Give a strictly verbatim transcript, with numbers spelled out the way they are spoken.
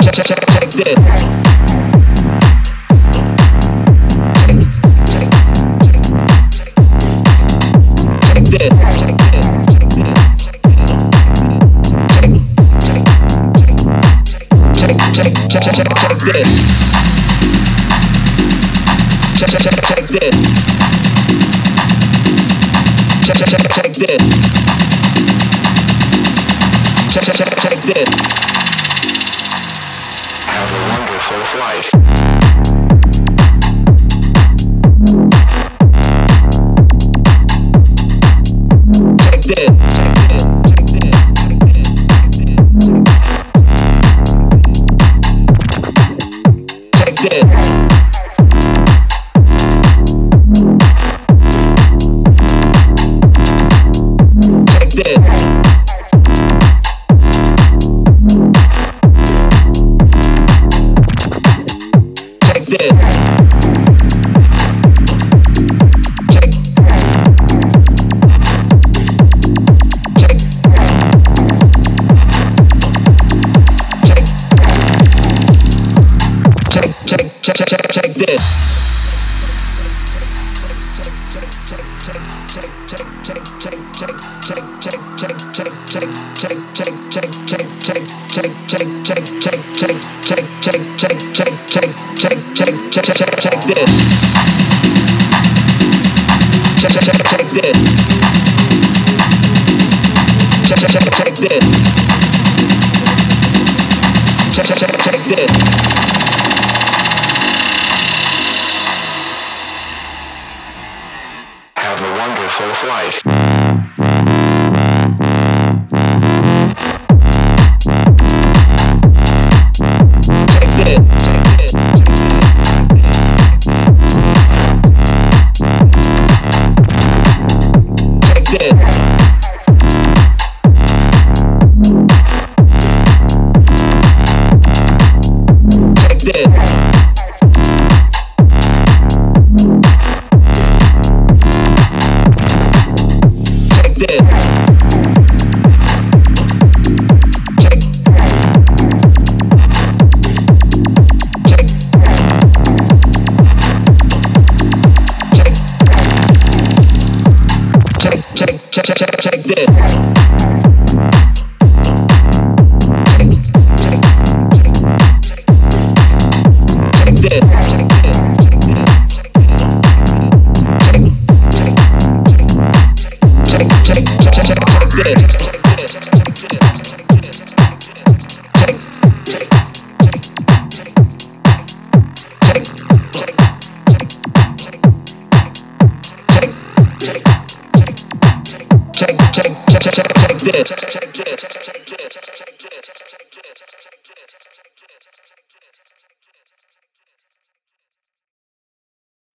check, check, check, check this. Check this. Check this. Check, check, check, check, check, check this. Check, check, check, check this. Check, check, check, check this. Check, check, check, check this. Have a wonderful flight. Check this. Check this. Check this. Check this. Check this. Check this. Check. Check. Check. Check. Check. Check. Check. Check this. Have a wonderful flight. Check, check, check, check, check this. Check this. Check, check, check, check, check, check this. Check. Check. Check, check, check, check, check, check this.